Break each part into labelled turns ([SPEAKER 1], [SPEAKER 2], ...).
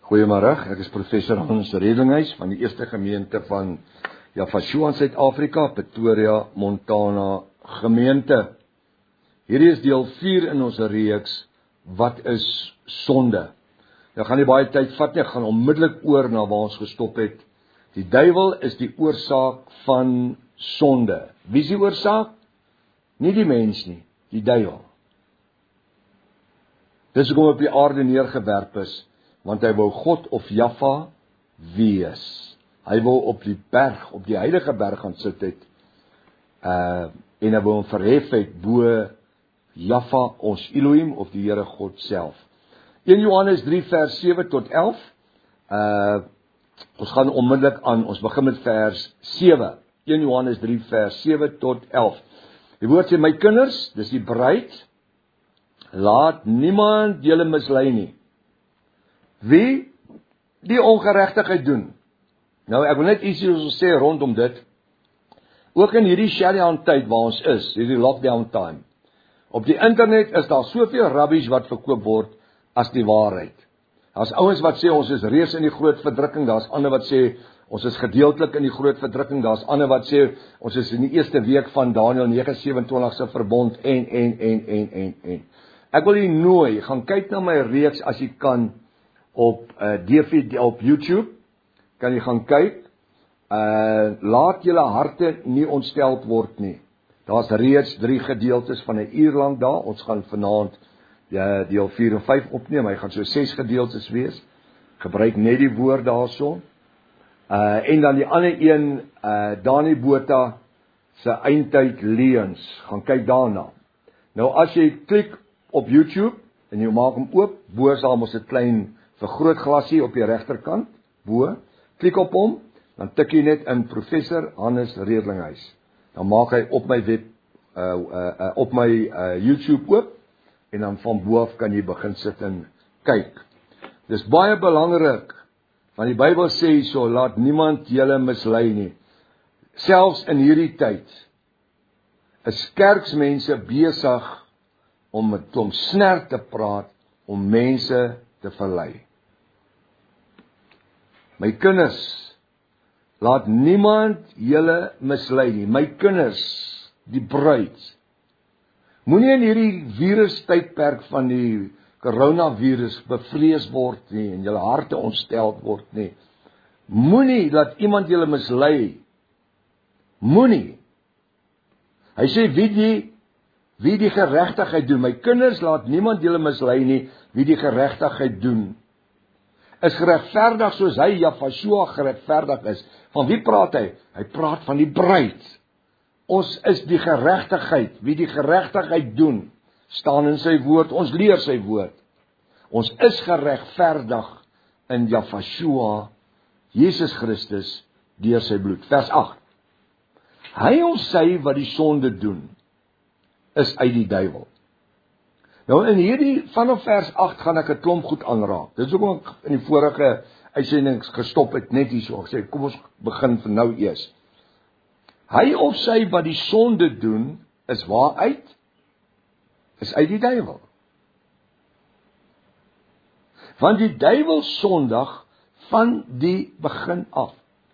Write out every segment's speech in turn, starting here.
[SPEAKER 1] Goeiemôre, ek is professor Hans Redlinghuis van die eerste gemeente van Yafashua in Suid-Afrika, Pretoria, Montana gemeente. Hierdie is deel 4 in ons reeks, wat is sonde? Nou gaan nie baie tyd vat nie, ek gaan onmiddellik oor na waar ons gestop het. Die duiwel is die oorsaak van sonde. Wie is die oorsaak? Nie die mens nie, die duiwel. Dis hoekom op die aarde neergewerp is, want hy wou God of Jaffa wees. Hy wou op die berg, op die heilige berg gaan sit het, en hy wou hom verhef het bo Jaffa, ons Elohim, of die Here God self. 1 Johannes 3 vers 7 tot 11, ons gaan onmiddellik aan, ons begin met vers 7, 1 Johannes 3 vers 7 tot 11. Die woord sê, my kinders, dis die bruid, laat niemand julle mislei nie. Wie die ongeregtigheid doen. Nou, ek wil net iets sê rondom dit. Ook in hierdie shutdown tyd waar ons is, hierdie lockdown time. Op die internet is daar soveel rubbish wat verkoop word as die waarheid. Daar's ouens wat sê ons is reeds in die groot verdrukking, daar's ander wat sê ons is gedeeltelik in die groot verdrukking, daar's ander wat sê ons is in die eerste week van Daniël 9:27 se verbond en. Ek wil julle nooi, gaan kyk na my reeks as jy kan op DVD op YouTube, kan jy gaan kyk, laat julle harte nie ontsteld word nie. Daar's reeds 3 gedeeltes van 'n uur lank daar, ons gaan vanaand deel 4 en 5 opneem, hy gaan so 6 gedeeltes wees, gebruik net die woord daarso, en dan die ander een, Dani Botha se eindtyd leuns, gaan kyk daarna. Nou as jy klik op YouTube, en jy maak hom oop, bo sal ons 'n klein vergrootglasie op die regterkant, bo, klik op hom, dan tik jy net in professor Hannes Redlinghuis. Dan maak hy op my op my YouTube oop, en dan van bo af kan jy begin sit en kyk. Dis baie belangrik, want die Bybel sê so, laat niemand julle mislei nie. Selfs in hierdie tyd is kerksmense besig om met klomp snert te praat, om mense te verlei. My kinders, laat niemand julle mislei nie. My kinders, die bruid, moenie in hierdie virustydperk van die coronavirus bevrees word nie, en julle harte ontsteld word nie. Moenie laat iemand julle mislei. Moenie. Hy sê, wie die geregtigheid doen. My kinders, laat niemand julle mislei nie, wie die geregtigheid doen. Is geregverdig soos hy, Yafashua, geregverdig is. Van wie praat hy? Hy praat van die bruid. Ons is die geregtigheid. Wie die geregtigheid doen, staan in sy woord, ons leer sy woord. Ons is geregverdig in Yafashua, Jesus Christus, deur sy bloed. Vers 8. Hy of sy wat die sonde doen, is uit die duiwel. Nou in hierdie, vanaf vers 8 gaan ek 'n klomp goed aanraak. Dit is hoekom ek in die vorige uitsendings gestop het, net hierso, ek sê, kom ons begin van nou eers. Hy of sy wat die sonde doen, is waaruit? Is uit die duiwel. Want die duiwel sondig van die begin af.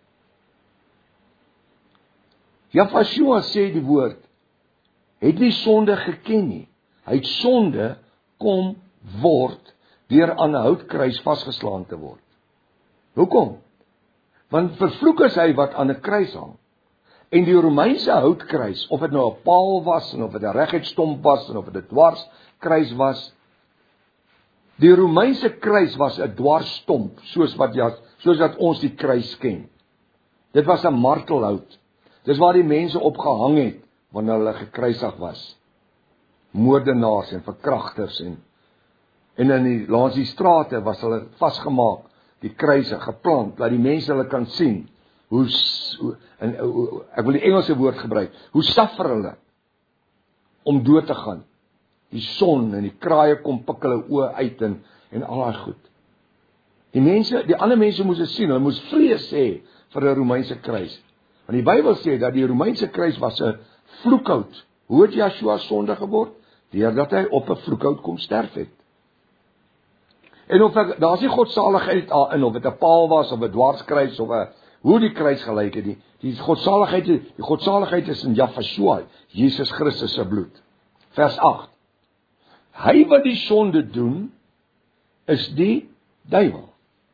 [SPEAKER 1] Yafashua sê die woord, het nie sonde geken nie. Hy het sonde kom word deur aan 'n houtkruis vasgeslaan te word. Hoekom? Want vervloek is hy wat aan 'n kruis hang. En die Romeinse houtkruis, of dit nou 'n paal was, en of dit 'n reguitstomp was, en of dit 'n dwarskruis was, die Romeinse kruis was 'n dwarsstomp, soos wat ons die kruis ken. Dit was 'n martelhout. Dis waar die mense opgehang het, wanneer hulle gekruisig was. Moordenaars en verkragters en langs die strate was hulle vasgemaak, die kruise geplant, laat die mense hulle kan sien, ek wil die Engelse woord gebruik, hoe suffer hulle om dood te gaan. Die son en die kraaie kom pik hulle oë uit en al daai goed. Die ander mense moes dit sien, hulle moes vrees hê vir 'n Romeinse kruis. Want die Bybel sê dat die Romeinse kruis was 'n vloekhout. Hoe het Yeshua sonde geword? Deurdat hy op 'n vloekhout kom sterf het. En of daar's nie godsaligheid daarin, of dit 'n paal was, of 'n dwarskruis, of hoe die kruis gelyk het, die godsaligheid is in Yahshua, Jesus Christus se bloed. Vers 8. Hy wat die sonde doen, is die duiwel.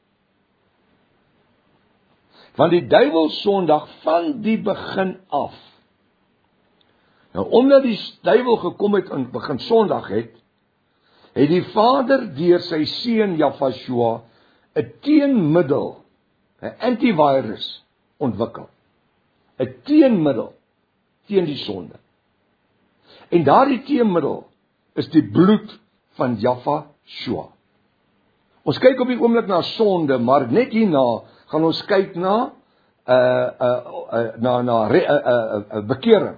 [SPEAKER 1] Want die duiwel sondig van die begin af. Nou, omdat die duiwel gekom het en begin sondig het die Vader deur sy seun Yahshua 'n teenmiddel, 'n antivirus ontwikkel. 'n teenmiddel teen die sonde. En daardie teenmiddel is die bloed van Yahshua. Ons kyk op die oomblik na sonde, maar net hierna gaan ons kyk na bekering.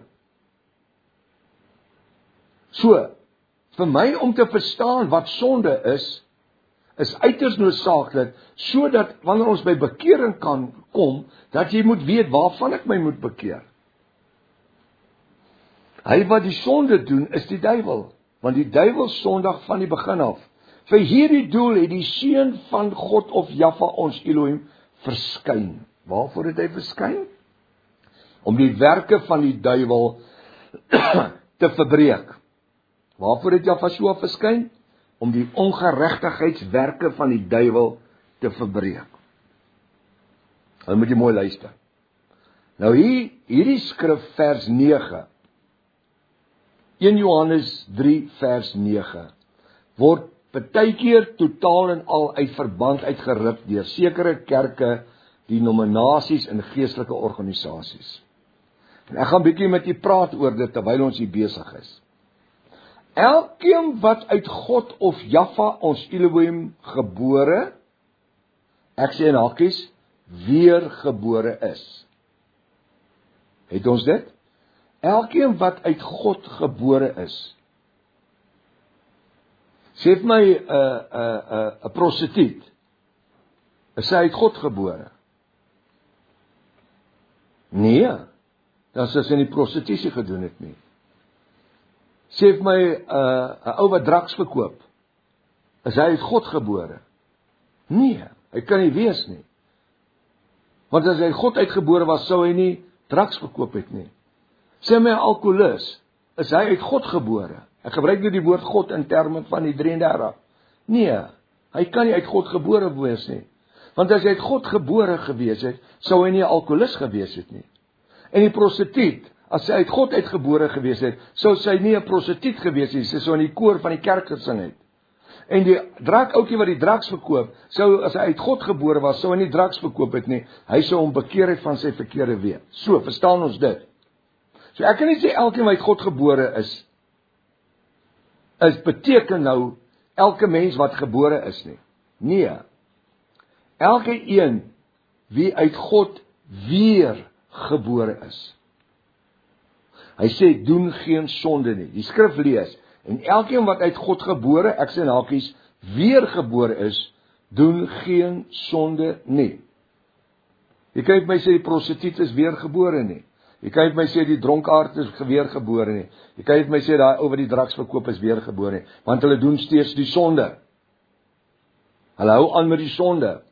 [SPEAKER 1] So, vir my om te verstaan wat sonde is uiters noodsaaklik, sodat wanneer ons by bekering kan kom, dat jy moet weet waarvan ek my moet bekeer. Hy wat die sonde doen, is die duiwel, want die duiwel sondig van die begin af. Vir hierdie doel het die Seun van God of Jahwe ons Elohim verskyn. Waarvoor het hy verskyn? Om die werke van die duiwel te verbreek. Waarvoor het Yahshua verskyn? Om die ongeregtigheidswerke van die duiwel te verbreek. Nou moet jy mooi luister. Nou hierdie skrif vers 9. 1 Johannes 3 vers 9 word partykeer totaal en al uit verband uitgeruk deur sekere kerke, denominasies en geestelike organisasies. En ek gaan bietjie met u praat oor dit terwyl ons hier besig is. Elkeen wat uit God of Jahwe ons Elohim gebore, ek sê in hakies, weergebore is. Het ons dit? Elkeen wat uit God gebore is. Sê vir my 'n prostituut, is sy uit God gebore? Nee, dan sê sy nie prostitusie gedoen het nie. Sê vir my 'n ou wat drugs verkoop, is hy uit God gebore? Nee, hy kan nie wees nie. Want as hy God uitgebore was, sou hy nie drugs verkoop het nie. Sê my 'n alkoholist, is hy uit God gebore? Ek gebruik nie die woord God in terme van die 33. Nee, hy kan nie uit God gebore wees nie. Want as hy uit God gebore gewees het, sou hy nie 'n alkoholist gewees het nie. En die prostituut, as sy uit God uitgebore gewees het, sou sy nie 'n prostituut gewees het, sy sou in die koor van die kerk gesing het. En die drakoukie wat die drugs verkoop, sou as hy uit God gebore was, sou hy nie drugs verkoop het nie, hy sou hom bekeer het van sy verkeerde weë. So, verstaan ons dit? So ek kan nie sê elkeen wat uit God gebore is beteken nou elke mens wat gebore is nie. Nee. Elke een wie uit God weer gebore is. Hy sê doen geen sonde nie. Die skrif lees, en elkeen wat uit God gebore, ek sê in hakies, weer gebore is, doen geen sonde nie. Jy kan nie my sê die prostituut is weer gebore nie. Jy kan nie my sê die dronkaard is weer gebore nie. Jy kan nie my sê daai ou wat die drugs verkoop is weer gebore nie, want hulle doen steeds die sonde. Hulle hou aan met die sonde.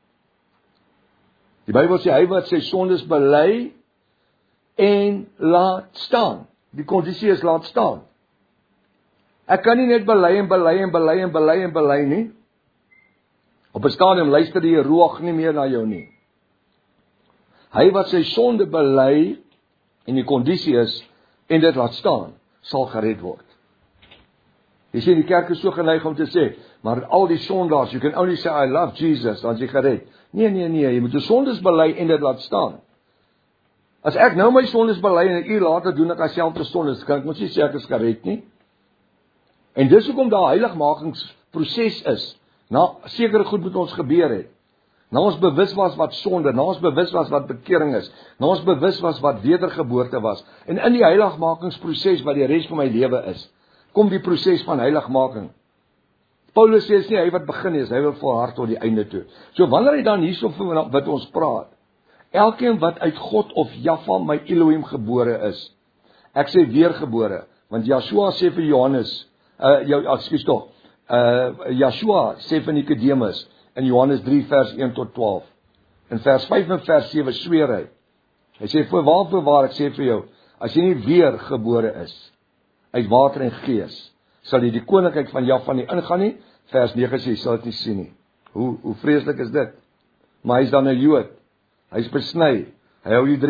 [SPEAKER 1] Die Bybel sê hy wat sy sondes bely en laat staan. Die kondisie is laat staan. Ek kan nie net bely nie. Op 'n stadium luister die Ruach nie meer na jou nie. Hy wat sy sonde bely en die kondisie is en dit laat staan, sal gered word. Jy sien, die kerk is so geneig om te sê, maar al die sondaars, you can only say I love Jesus, dan is jy gered. Nee, jy moet jou sondes bely en dit laat staan. As ek nou my sondes bely en 'n uur later doen ek dieselfde sondes, kan ek mos nie sê ek is gered nie. En dis hoekom daar heiligmakingsproses is. Sekere goed moet ons gebeur het. Nou ons bewus was wat sonde, nou ons bewus was wat bekering is, nou ons bewus was wat wedergeboorte was. En in die heiligmakingsproses wat die res van my lewe is, kom die proses van heiligmaking. Paulus sê nie hy wat begin is, hy wil volhard tot die einde toe. So wanneer hy dan hierso wat ons praat, elkeen wat uit God of Jahwe my Elohim gebore is, ek sê weergebore, want Yahshua sê vir Johannes, Joshua sê van Nikodemus in Johannes 3 vers 1 tot 12. In vers 5 en vers 7 sweer hy. Hy sê voorwaar ek sê vir jou, as jy nie weer gebore is uit water en gees, sal jy die koninkryk van Jahwe nie ingaan nie. Vers 9 sê jy sal dit nie sien nie. Hoe vreeslik is dit? Maar hy is dan 'n Jood. Hy is besny. Hy hou die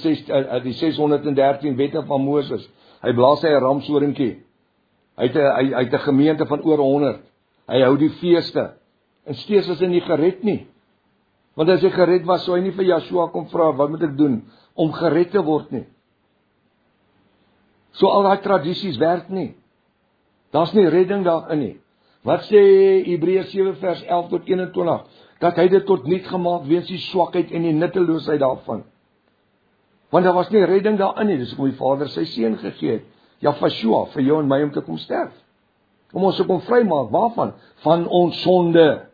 [SPEAKER 1] 613 wette van Moses. Hy blaas sy 'n ramshoringkie. Hy het 'n gemeente van oor 100. Hy hou die feeste. En steeds is hy nie gered nie. Want as hy gered was, sou hy nie vir Joshua kom vra, wat moet ek doen om gered te word nie. So al daai tradisies werk nie. Daar's nie redding daarin nie. Wat sê Hebreërs 7 vers 11 tot 21? Dat hy dit tot niet gemaak weens die swakheid en die nutteloosheid daarvan. Want daar was nie redding daarin nie. Dis hoekom die Vader sy seun gegee het. Joshua vir jou en my om te kom sterf. Om ons te kom vrymaak. Waarvan? Van ons sonde.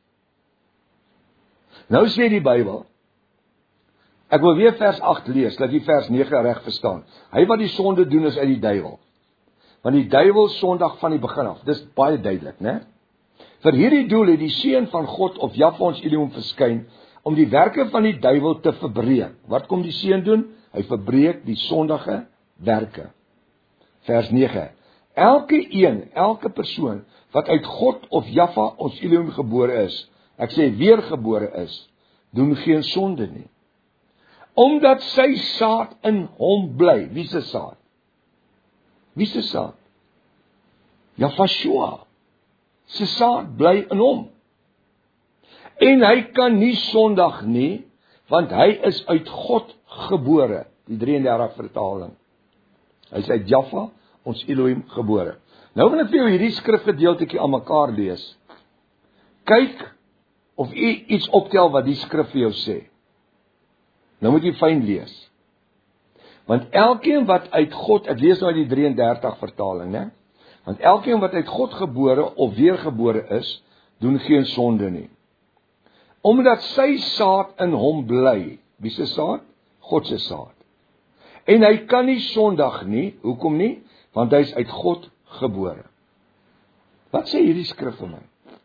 [SPEAKER 1] Nou sê die Bybel, ek wil weer vers 8 lees, dat die vers 9 reg verstaan. Hy wat die sonde doen is uit die duiwel. Want die duiwel sondig van die begin af. Dis baie duidelik, né? Vir hierdie doel het die seun van God of Jahwe ons Elohim verskyn om die werke van die duiwel te verbreek. Wat kom die seun doen? Hy verbreek die sondige werke. Vers 9. Elke persoon wat uit God of Jahwe ons Elohim gebore is, ek sê weergebore is, doen geen sonde nie. Omdat sy saad in hom bly. Wie se saad? Wie se saad? Joshua. Sy saad bly in hom. En hy kan nie sondig nie, want hy is uit God gebore. Die 33 vertaling. Hy is uit Jahwe, ons Elohim, gebore. Nou wil ek vir jou hierdie skrifgedeeltjie aan mekaar lees. Kyk of u iets optel wat die skrif vir jou sê. Nou moet jy fyn lees. Want elkeen wat uit God, ek lees nou uit die 33 vertaling, né? Want elkeen wat uit God gebore of weergebore is, doen geen sonde nie. Omdat sy saad in hom bly. Wie se saad? God se saad. En hy kan nie sondig nie. Hoekom nie? Want hy is uit God gebore. Wat sê hierdie skrif vir my?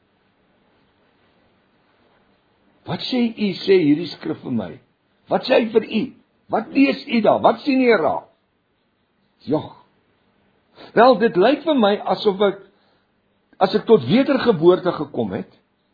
[SPEAKER 1] Wat sê hierdie skrif vir my? Wat sê hy vir u? Wat lees u daar? Wat sien u raak? Ja. Wel, dit lyk vir my asof as ek tot wedergeboorte gekom het,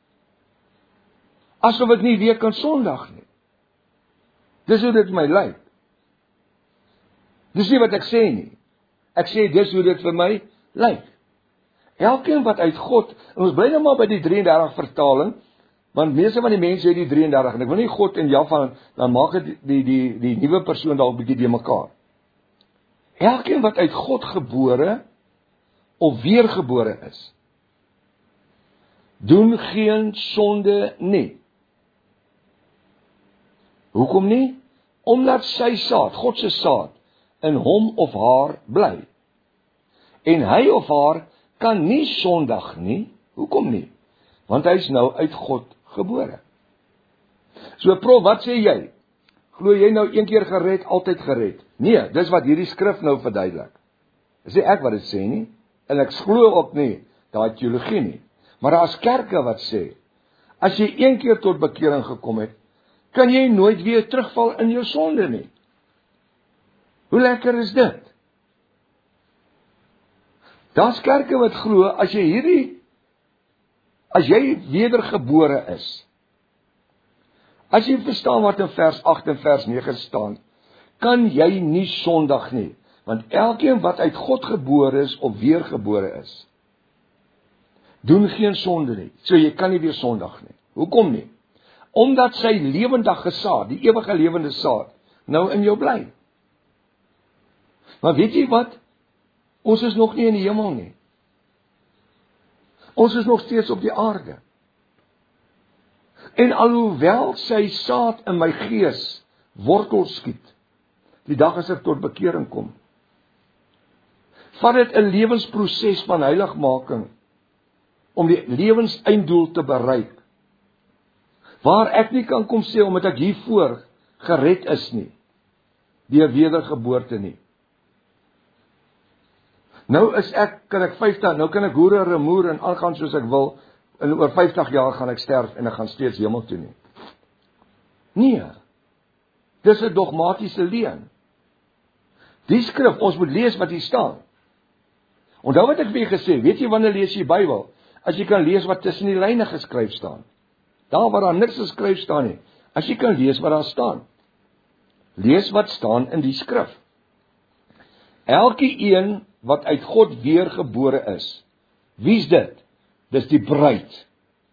[SPEAKER 1] asof ek nie weer kan sondig nie. Dis hoe dit my lyk. Dis nie wat ek sê nie. Ek sê dis hoe dit vir my lyk. Elkeen wat uit God, en ons bly nou maar by die 33 vertaling, want meeste van die mense het die 33, en ek wil nie God en Jahwe, dan maak het die nuwe persoon daar 'n bietjie de mekaar. Elkeen wat uit God gebore, of weergebore is, doen geen sonde nie. Hoekom nie? Omdat sy saad, God se saad, in hom of haar bly. En hy of haar kan nie sondig nie. Hoekom nie? Want hy is nou uit God gebore. So prof, wat sê jy? Glo jy nou een keer gered, altyd gered? Nee, dis wat hierdie skrif nou verduidelik. Dis nie ek wat dit sê nie, en ek glo ook nie daai teologie nie. Maar daar is kerke wat sê, as jy een keer tot bekering gekom het, kan jy nooit weer terugval in jou sonde nie. Hoe lekker is dit? Daar's kerke wat glo, as jy wedergebore is, as jy verstaan wat in vers 8 en vers 9 staan, kan jy nie sondig nie, want elkeen wat uit God gebore is of weergebore is, doen geen sonde nie, so jy kan nie weer sondig nie. Hoekom nie? Omdat sy lewendige saad, die ewige lewende saad, nou in jou bly. Maar weet jy wat? Ons is nog nie in die hemel nie. Ons is nog steeds op die aarde. En alhoewel sy saad in my gees wortel skiet, die dag as ek tot bekering kom, vat dit 'n lewensproses van heiligmaking om die lewenseinddoel te bereik. Waar ek nie kan kom sê omdat ek hiervoor gered is nie, deur wedergeboorte nie. Nou kan ek 50, nou kan ek hoere, remoer en aangaan soos ek wil, en oor 50 jaar gaan ek sterf en ek gaan steeds hemel toe nie. Nee, dis 'n dogmatiese leuen. Die skrif, ons moet lees wat hier staan. Onthou wat ek vir julle gesê, weet jy wanneer lees jy die Bybel? As jy kan lees wat tussen die lyne geskryf staan. Daar waar daar niks geskryf staan nie. As jy kan lees wat daar staan. Lees wat staan in die skrif. Elke een wat uit God weergebore is. Wie's dit? Dis die bruid.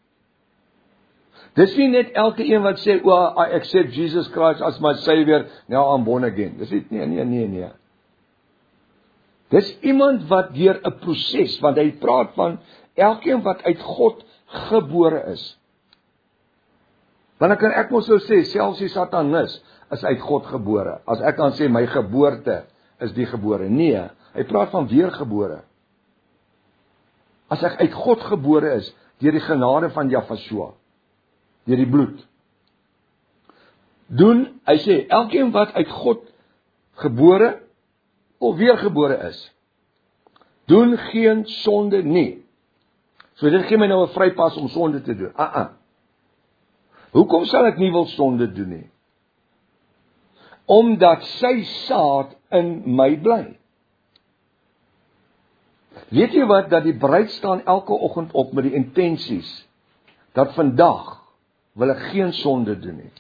[SPEAKER 1] Dis nie net elke een wat sê, I accept Jesus Christ as my Savior, now I'm born again. Dis nie, nee. Dis iemand wat deur 'n proses, want hy praat van elkeen wat uit God gebore is. Want dan kan ek mos so sê, selfs die Satanis is uit God gebore. As ek kan sê, my geboorte is die gebore. Nee, hy praat van weergebore. As ek uit God gebore is, deur die genade van Jahweh, deur die bloed. Hy sê, elkeen wat uit God gebore of weergebore is, doen geen sonde nie. So dit gee my nou 'n vrypas om sonde te doen. Hoekom sal ek nie wil sonde doen nie? Omdat sy saad in my bly. Weet jy wat, dat die bruid staan elke oggend op met die intensies, dat vandag wil ek geen sonde doen nie.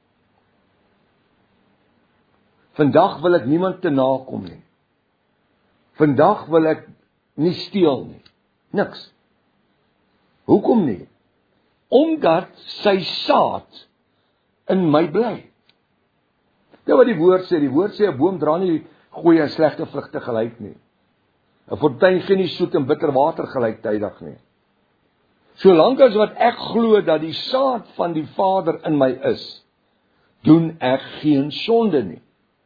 [SPEAKER 1] Vandag wil ek niemand te nakom nie. Vandag wil ek nie steel nie. Niks. Hoekom nie? Omdat sy saad in my bly. Dit wat die woord sê, 'n boom dra nie goeie en slegte vrugte gelyk nie. 'n fontein gee nie soet en bitter water gelyktydig nie. Solank as wat ek glo dat die saad van die Vader in my is, doen ek geen sonde nie.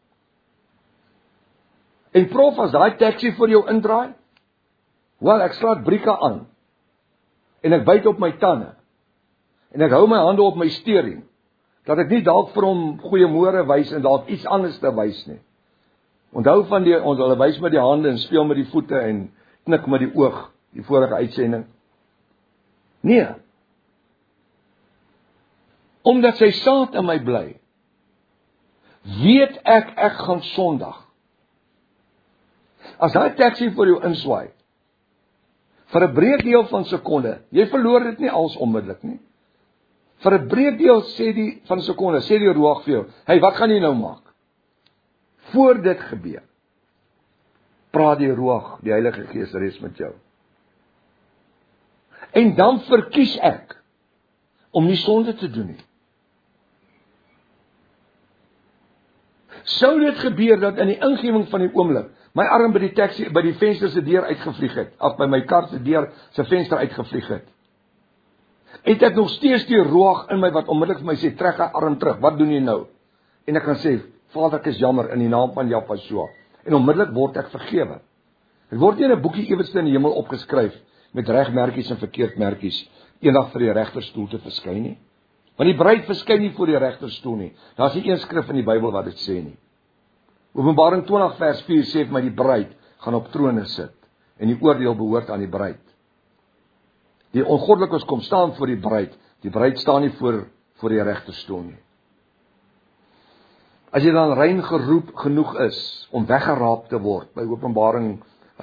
[SPEAKER 1] En prof, as daai taxi vir jou indraai, wel, ek slaat brieke aan, en ek byt op my tande, en ek hou my hande op my steering, dat ek nie dalk vir hom goeiemôre wys en dalk iets anders te wys nie. Onthou van hulle wys met die hande en speel met die voete en knik met die oog, die vorige uitsending. Nee. Omdat sy saad in my bly, weet ek gaan sondig. As daai taxi vir jou inswaai, vir 'n breekdeel van sekonde, jy verloor dit nie als onmiddellik nie. Vir 'n breekdeel van sekonde, sê die Ruach vir jou, hey, wat gaan jy nou maak? Voor dit gebeur, praat die Ruach, die Heilige Gees res met jou. En dan verkies ek om nie sonde te doen nie. Sou dit gebeur dat in die ingewing van die oomblik my arm by die taxi, by die venster se deur uitgevlieg het, of by my kar se deur se venster uitgevlieg het, het ek nog steeds die Ruach in my wat onmiddellik vir my sê, trek haar arm terug, wat doen jy nou? En ek kan sê, Vader, ek is jammer in die naam van Jahweh. En onmiddellik word ek vergewe. Dit word nie in 'n boekie ewigste in die hemel opgeskryf met regmerkies en verkeerdmerkies eendag vir die regterstoel te verskyn nie. Want die bruid verskyn nie voor die regterstoel nie. Daar's nie een skrif in die Bybel wat dit sê nie. Openbaring 20 vers 4 sê vir my die bruid gaan op trone sit en die oordeel behoort aan die bruid. Die ongoddelikes kom staan voor die bruid staan nie voor die regterstoel nie. As jy dan rein geroep genoeg is om weggeraap te word by Openbaring,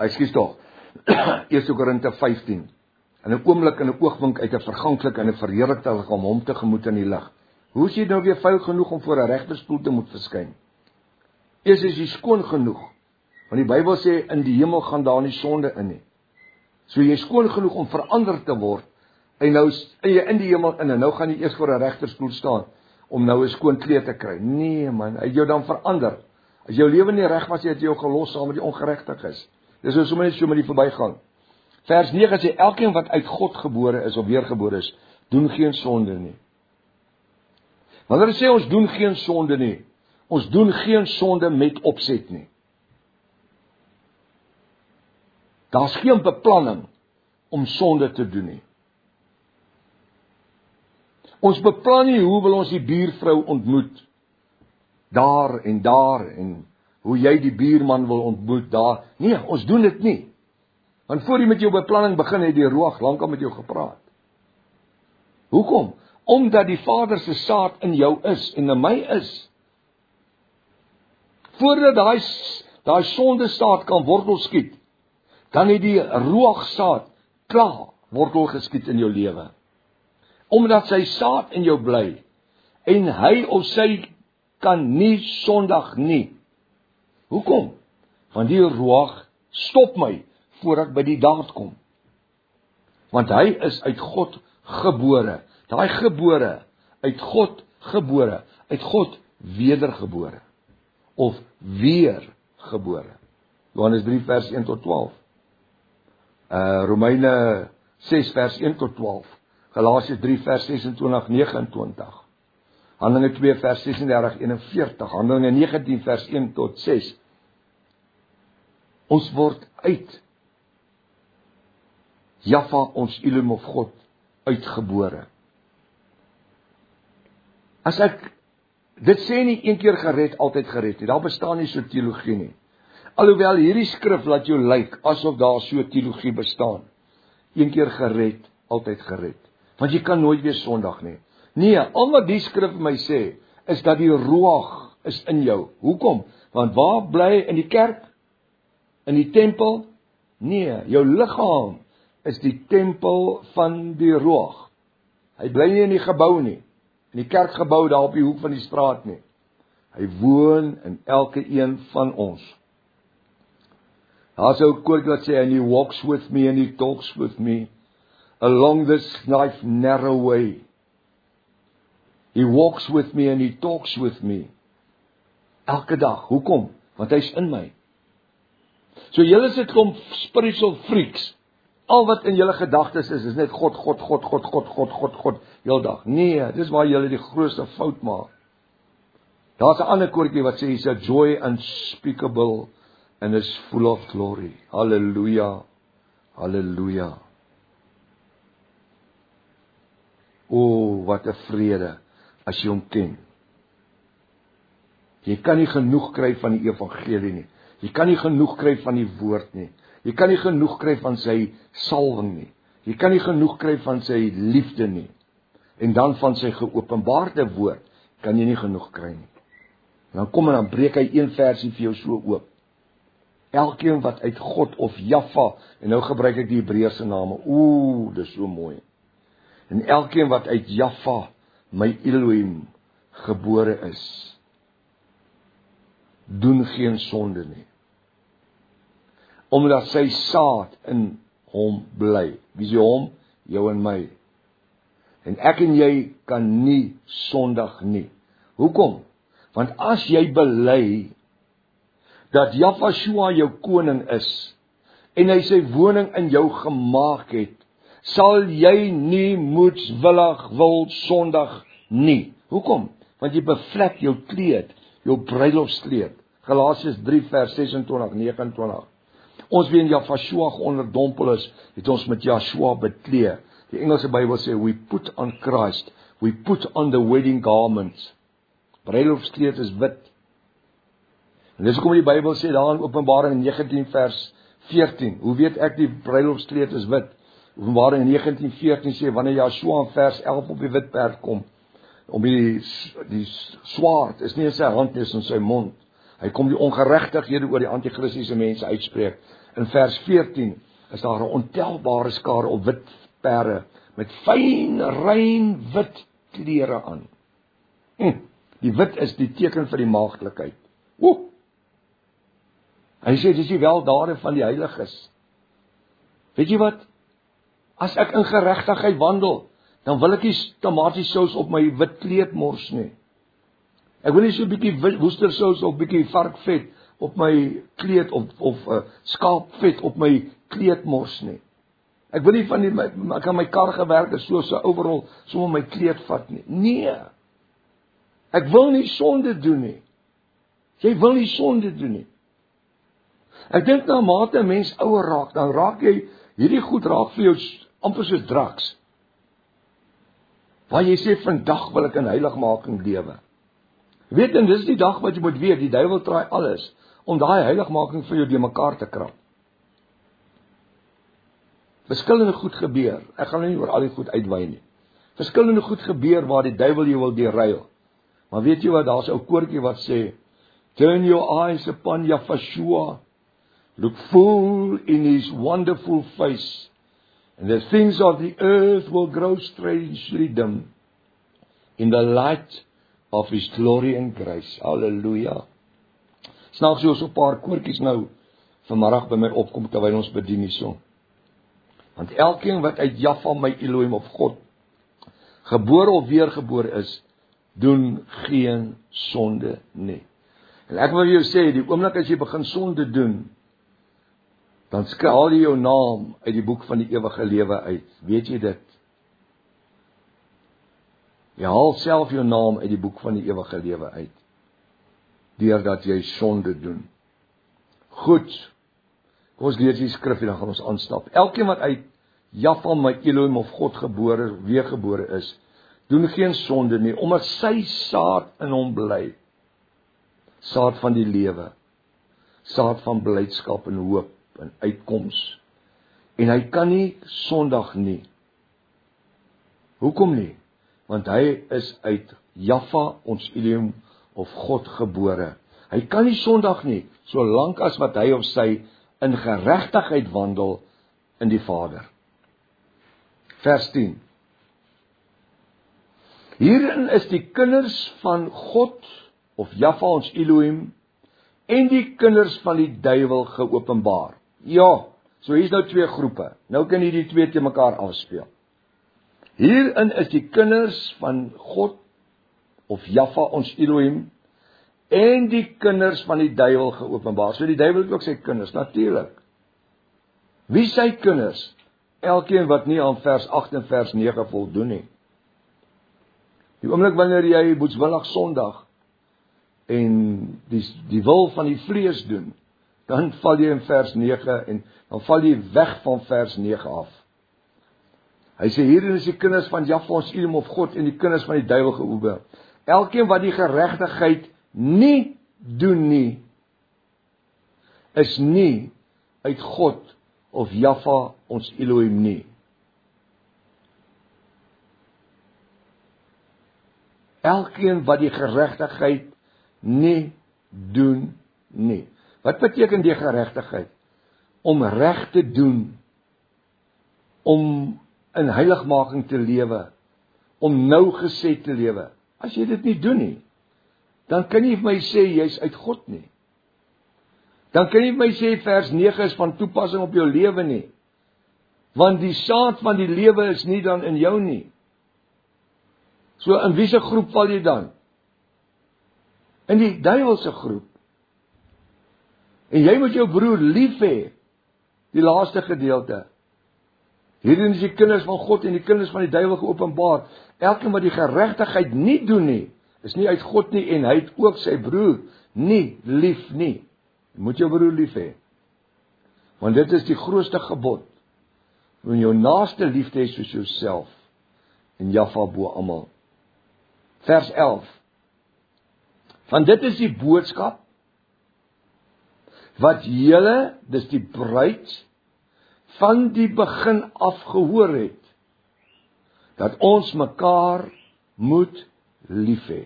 [SPEAKER 1] 1 Korinte 15, in 'n oomblik en 'n oogwink uit 'n verganklike en 'n verheerlikte liggaam hom tegemoet in die lig. Hoe is jy nou weer vuil genoeg om voor 'n regterstoel te moet verskyn? Eers is jy skoon genoeg, want die Bybel sê in die hemel gaan daar nie sonde in nie. So jy is skoon genoeg om verander te word, en nou is jy in die hemel in, en nou gaan jy eers voor 'n regterstoel staan, om nou 'n skoon kleed te kry. Nee man, hy het jou dan verander. As jou lewe nie reg was, hy het jou gelos saam met die ongeregtiges. Dis nou sommer net so met die verbygaan. Vers 9 sê, elkeen wat uit God gebore is, of weergebore is, doen geen sonde nie. Wanneer hy sê ons doen geen sonde nie, ons doen geen sonde met opset nie. Daar's geen beplanning om sonde te doen nie. Ons beplan nie hoe wil ons die buurvrou ontmoet, daar en hoe jy die buurman wil ontmoet daar. Nee, ons doen dit nie. Want voor jy met jou beplanning begin, het die Ruach lankal met jou gepraat. Hoekom? Omdat die Vader se saad in jou is en in my is. Voordat daai sonde saad kan wortel skiet, dan het die Ruach saad klaar wortel geskiet in jou lewe. Omdat sy saad in jou bly, en hy of sy kan nie sondig nie. Hoekom? Want die Ruach stop my, voordat ek by die daad kom. Want hy is uit God gebore. Daai gebore, uit God gebore, uit God wedergebore. Of weergebore. Johannes 3 vers 1 tot 12. Romeine 6 vers 1 tot 12. Galasiërs 3 vers 26, 29. Handelinge 2 vers 36, 41. Handelinge 19 vers 1 tot 6. Ons word uit Jaffa, ons Elohim of God, uitgebore. As ek dit sê nie een keer gered, altyd gered nie. Daar bestaan nie so teologie nie. Alhoewel hierdie skrif laat jou lyk asof daar so teologie bestaan. Een keer gered, altyd gered. Want jy kan nooit weer sondig nie. Nee, al wat die skrif my sê, is dat die Ruach is in jou. Hoekom? Want waar bly in die kerk? In die tempel? Nee, jou liggaam is die tempel van die Ruach. Hy bly nie in die gebou nie. In die kerkgebou daar op die hoek van die straat nie. Hy woon in elke een van ons. Daar's 'n koortjie wat sê, and he walks with me and he talks with me along this life narrow way. He walks with me and he talks with me. Elke dag. Hoekom? Want hy's in my. So julle is 'n klomp spiritual freaks. Al wat in julle gedagtes is net God, heeldag. Nee, dis waar julle die grootste fout maak. Daar's 'n ander koortjie wat sê, he's a joy unspeakable and is full of glory. Halleluja, halleluja. O, wat 'n vrede, as jy hom ken. Jy kan nie genoeg kry van die evangelie nie. Jy kan nie genoeg kry van die woord nie. Jy kan nie genoeg kry van sy salwing nie. Jy kan nie genoeg kry van sy liefde nie. En dan van sy geopenbaarde woord, kan jy nie genoeg kry nie. En dan kom en dan breek hy een versie vir jou so oop. Elkeen wat uit God of Jaffa, en nou gebruik ek die Hebreëse name, dis so mooi. En elkeen wat uit Jaffa, my Elohim, gebore is, doen geen sonde nie. Omdat sy saad in hom bly. Wie is hom? Jou en my. En ek en jy kan nie sondig nie. Hoekom? Want as jy bely dat Jafashua jou koning is en hy sy woning in jou gemaak het, sal jy nie moedswillig wil sondig nie. Hoekom? Want jy bevlek jou kleed, jou bruilofskleed. Galasiërs 3 vers 26, 29. Ons wie in Jafashua geonderdompel is, het ons met Joshua bekleed. Die Engelse Bybel sê, we put on Christ, we put on the wedding garments. Bruilofskleed is wit. En dis hoekom die Bybel sê daar in Openbaring 19 vers 14, hoe weet ek die bruilofskleed is wit? Openbaring 19:14 sê, wanneer Joshua in vers 11 op die wit perd kom, om die swaard, is nie in sy hand, is in sy mond. Hy kom die ongeregtighede oor die antichristiese mense uitspreek. In vers 14 is daar 'n ontelbare skare op wit perde, met fyn, rein wit klere aan. Die wit is die teken vir die maagdelikheid. Hy sê, dis die weldade van die heiliges. Weet jy wat? As ek in geregtigheid wandel, dan wil ek nie tomatiesous op my wit kleed mors nie. Ek wil nie so 'n bietjie woestersous of bietjie varkvet op my kleed of skaapvet op my kleed mors nie. Ek wil nie ek aan my kar gewerk het so 'n overall sommer my kleed vat nie. Nee. Ek wil nie sonde doen nie. Jy wil nie sonde doen nie. Ek dink na mate 'n mens ouer raak, dan raak jy hierdie goed raak vir jou amper soos drugs. Waar jy sê, vandag wil ek in heiligmaking lewe. Weet, en dis die dag wat jy moet weet, die duiwel traai alles, om daai heiligmaking vir jou die mekaar te krap. Verskillende goed gebeur. Ek gaan nou nie oor al die goed uitwy nie. Verskillende goed gebeur waar die duiwel jou wil derail. Maar weet jy wat, daar's 'n ou koortjie wat sê, turn your eyes upon Yahshua, look full in his wonderful face, and the things of the earth will grow strangely dim in the light of his glory and grace. Halleluja. Snaaks so 'n paar koortjies nou vanmiddag by my opkom terwyl ons bedien hierso. Want elkeen wat uit Jahwe my Elohim of God gebore of weergebore is, doen geen sonde nie. En ek wil jou sê, die oomblik as jy begin sonde doen, dan haal jy jou naam uit die boek van die ewige lewe uit. Weet jy dit? Jy haal self jou naam uit die boek van die ewige lewe uit, deurdat jy sonde doen. Goed, kom ons lees die skrif en dan gaan ons aanstap. Elkeen wat uit Jahwe my Elohim of God weergebore is, doen geen sonde nie, omdat sy saad in hom bly. Saad van die lewe, saad van blydskap en hoop en uitkoms. En hy kan nie sondig nie. Hoekom nie? Want hy is uit Jahwe ons Elohim of God gebore. Hy kan nie sondig nie, solank as wat hy of sy in geregtigheid wandel in die Vader. Vers 10. Hierin is die kinders van God of Jahwe ons Elohim en die kinders van die duiwel geopenbaar. Ja, so hier's nou twee groepe. Nou kan jy die twee te mekaar afspeel. Hierin is die kinders van God of Jahwe ons Elohim en die kinders van die duiwel geopenbaar. So die duiwel het ook sy kinders, natuurlik. Wie sy kinders? Elkeen wat nie aan vers 8 en vers 9 voldoen nie. Die oomblik wanneer jy boetswillig sondig en die wil van die vlees doen, dan val jy in vers 9 en dan val jy weg van vers 9 af. Hy sê hierin is die kinders van Jahwe ons Elohim of God en die kinders van die duiwel geopenbaar. Elkeen wat die geregtigheid nie doen nie, is nie uit God of Jahwe ons Elohim nie. Elkeen wat die geregtigheid nie doen nie. Wat beteken die geregtigheid? Om reg te doen, om in heiligmaking te lewe, om nougeset te lewe. As jy dit nie doen nie, dan kan jy vir my sê jy's uit God nie. Dan kan jy vir my sê vers 9 is van toepassing op jou lewe nie. Want die saad van die lewe is nie dan in jou nie. So in wiese groep val jy dan? In die duiwelse groep. En jy moet jou broer lief hê. Die laaste gedeelte. Hierin is die kinders van God en die kinders van die duiwel geopenbaar. Elkeen wat die geregtigheid nie doen nie, is nie uit God nie en hy het ook sy broer nie lief nie. Jy moet jou broer lief hê. Want dit is die grootste gebod. Om jou naaste lief te hê soos jouself. En Jahwe bo almal. Vers 11. Want dit is die boodskap wat julle, dis die bruid, van die begin af gehoor het, dat ons mekaar moet lief hê.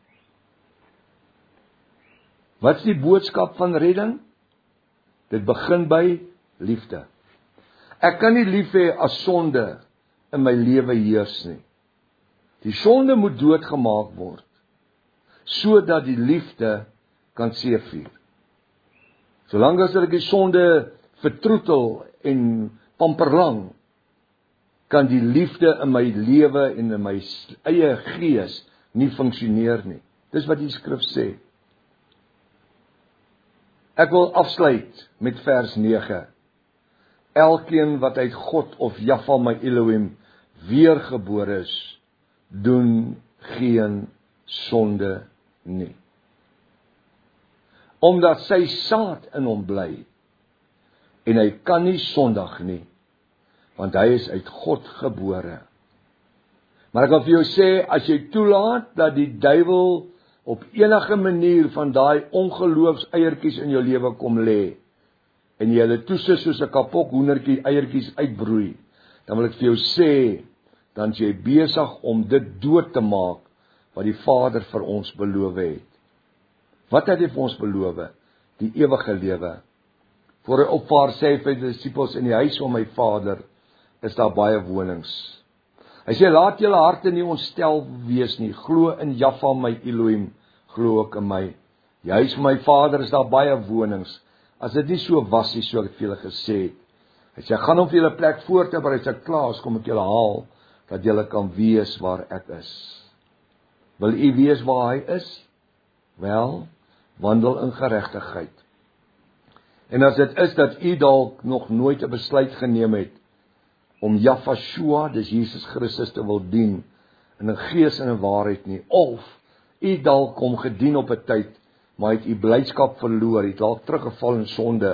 [SPEAKER 1] Wat is die boodskap van redding? Dit begin by liefde. Ek kan nie lief hê as sonde in my lewe heers nie. Die sonde moet doodgemaak word, sodat die liefde kan seëvier. Solank as ek die sonde vertroetel en pamperlang, kan die liefde in my lewe en in my eie gees nie funksioneer nie. Dis wat die skrif sê. Ek wil afsluit met vers 9. Elkeen wat uit God of Jahwe my Elohim weergebore is, doen geen sonde nie. Omdat sy saad in hom bly, en hy kan nie sondig nie, want hy is uit God gebore. Maar ek wil vir jou sê, as jy toelaat dat die duiwel op enige manier van daai ongeloofseiertjies in jou lewe kom lê, en jy hulle toesit soos 'n kapok hoendertjie eiertjies uitbroei, dan wil ek vir jou sê, dan is jy besig om dit dood te maak wat die Vader vir ons beloof het. Wat het hy vir ons beloof? Die ewige lewe. Voor hy opvaar sê hy vir die disippels, in die huis van my Vader is daar baie wonings. Hy sê, laat julle harte nie ontstel wees nie, glo in Jahwe my Elohim, glo ook in my. Die huis van my Vader is daar baie wonings. As dit nie so was nie, so ek het vir julle gesê het. Hy sê, gaan om vir julle plek voor te berei, as ek klaar is, kom ek julle haal, dat julle kan wees waar ek is. Wil u wees waar hy is? Wel, wandel in geregtigheid. En as dit is dat u dalk nog nooit 'n besluit geneem het om Jahwe, dis Jesus Christus te wil dien, in 'n gees en 'n waarheid nie, of u dalk kom gedien op 'n tyd, maar het u blydskap verloor, het dalk teruggeval in sonde,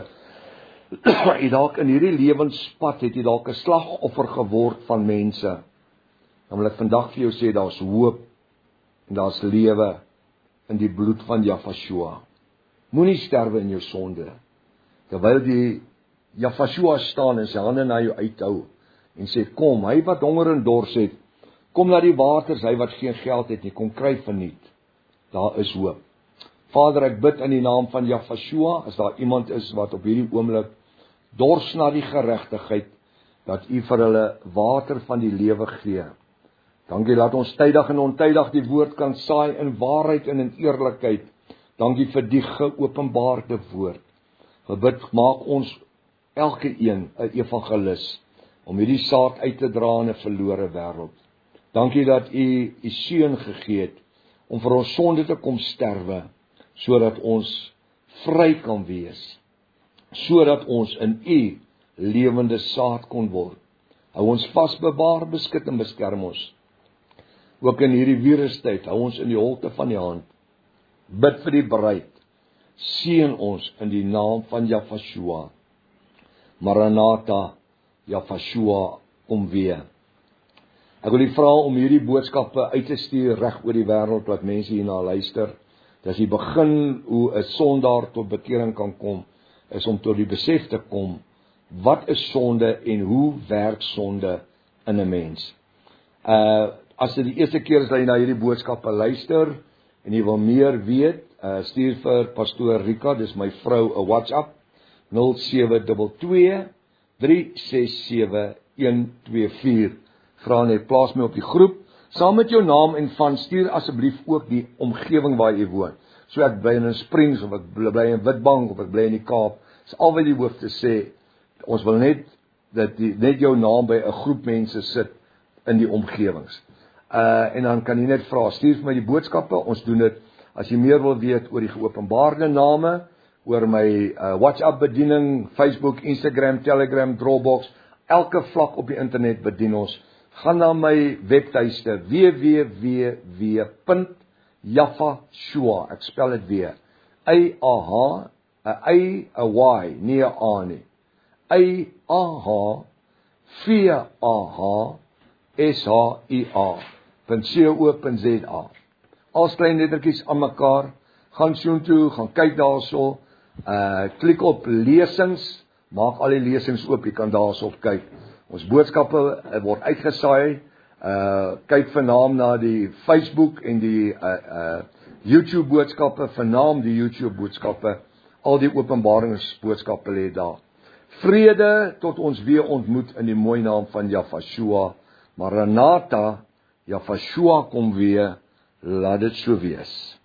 [SPEAKER 1] u dalk in hierdie lewenspad, het u dalk 'n slagoffer geword van mense, dan wil ek vandag vir jou sê, daar's hoop, en daar's lewe, in die bloed van Jahwe. Moenie sterwe in jou sonde, terwyl die Jahwe staan en sy hande na jou uithou, en sê, kom, hy wat honger en dors het, kom na die waters, hy wat geen geld het nie, kom kry verniet, daar is hoop. Vader, ek bid in die naam van Jahwe, as daar iemand is wat op hierdie oomblik dors na die geregtigheid, dat u vir hulle water van die lewe gee. Dankie, laat ons tydig en ontydig die woord kan saai in waarheid en in eerlikheid. Dankie vir die geopenbaarde woord. Gebid, maak ons elke een 'n evangelis, om hierdie saad uit te dra in 'n verlore wêreld. Dankie dat u u seun gegee het, om vir ons sonde te kom sterwe, sodat ons vry kan wees, sodat ons in u lewende saad kon word. Hou ons vas, bewaar, beskik en beskerm ons. Ook in hierdie virustyd, hou ons in die holte van die hand. Bid vir die bruid, seën ons in die naam van Jahwe. Maranatha, Jahwe, kom weer. Ek wil u vra om hierdie boodskappe uit te stuur reg oor die wêreld, wat mense hierna luister. Dis die begin hoe 'n sondaar tot bekering kan kom, is om tot die besef te kom, wat is sonde en hoe werk sonde in 'n mens. As dit die eerste keer is dat jy na hierdie boodskappe luister, en jy wil meer weet, stuur vir Pastoor Rika, dis my vrou, 'n WhatsApp, 0722 367 124. Vra net, plaas my op die groep, saam met jou naam en van, stuur asseblief ook die omgewing waar jy woon. So ek bly in Springs, of ek bly in Witbank, of ek bly in die Kaap, is al wat die hoof te sê, ons wil net, dat net jou naam by 'n groep mense sit, in die omgewings. En dan kan jy net vra, stuur vir my die boodskappe, ons doen dit, as jy meer wil weet oor die geopenbaarde name, oor my WhatsApp bediening, Facebook, Instagram, Telegram, Dropbox, elke vlak op die internet bedien ons, gaan na my webtuiste, www.jahwe, ek spel dit weer, A-A-H, A-Y, nie 'n A nie, A-A-H, V-A-H, S-H-I-A.co.za. Als klein lettertjies aan mekaar, gaan soontoe, gaan kyk daarso, klik op lesings, maak al die lesings oop, jy kan daarso op kyk. Ons boodskappe word uitgesaai, kyk vernaam na die Facebook en die YouTube boodskappe, vernaam die YouTube boodskappe, al die openbaringsboodskappe lê daar. Vrede tot ons weer ontmoet in die mooi naam van Jahwe. Maranatha, Jahwe kom weer, laat dit so wees.